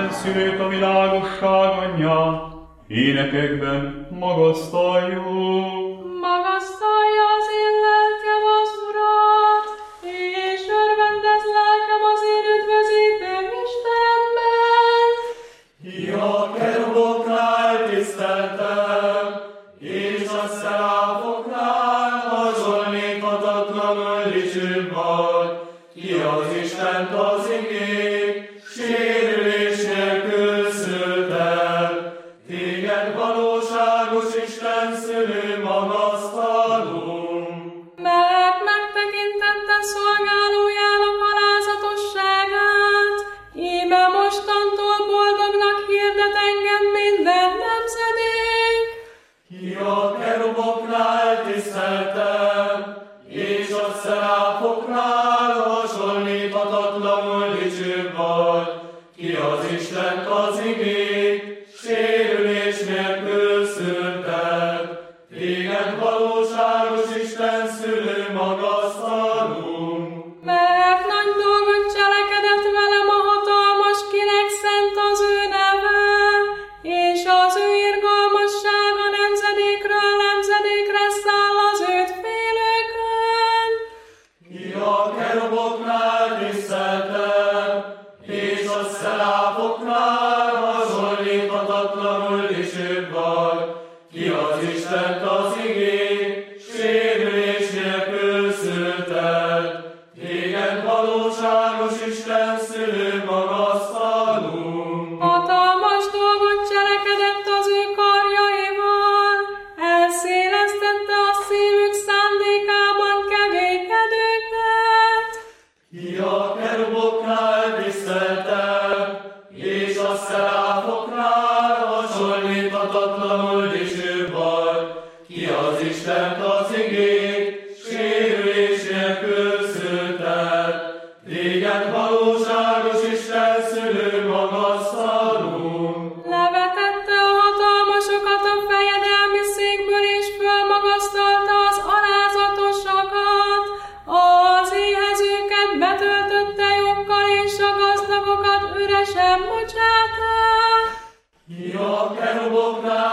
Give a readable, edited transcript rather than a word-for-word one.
szülőt, a világosság anyját, énekekben magasztaljuk. Magasztalja az én lelkem az Urat, és örvendez lelkem az én üdvözítő Istenemben. Ja, keruboknál tiszteltem, és a szeráfoknál hasonlíthatatlanul dicsőbb vagy. Ki az Istent az igény, sérülés nélkül szült el. Téged valóságos Isten szülő magasztalunk. Mert megtekintette szolgálójának alázatosságát, íme mostantól boldognak hirdet engem minden nemzedék. Ja, keruboknál tiszteltem, és a szeráfoknál hasonlíthatatlanul dicsőbb vagy. Ki az Istent az igény, sérülés nélkül szült el. Téged valóságos Isten szülő magasztalunk. Mert nagy dolgot cselekedett velem a hatalmas, kinek szent az ő neve, és az ő irgalmassága nemzedékről nemzedékre száll az őt félőkön. Ja, keruboknál tiszteltem, és a szeráfoknál hasonlíthatatlanul dicsőbb vagy. Ki az Istent az igény, sérülés nélkül szült el. Téged valóságos Isten szülő magasztalunk. Hatalmas dolgot cselekedett az ő karjaival, elszélesztette a szívük szándékában keménykedőket. Ja, keruboknál tiszteltem, és a szeráfoknál hasonlíthatatlanul dicsőbb vagy. Ki az Istent az igény, sérülés nélkül szült el. Téged valóságos Isten szülő magasztalunk. Levetette a hatalmasokat a fejedelmi székből, és fölmagasztalta az alázatosakat. Az éhezőket betöltötte joggal, és a gazdagokat üresen bocsátta. Ja, keruboknál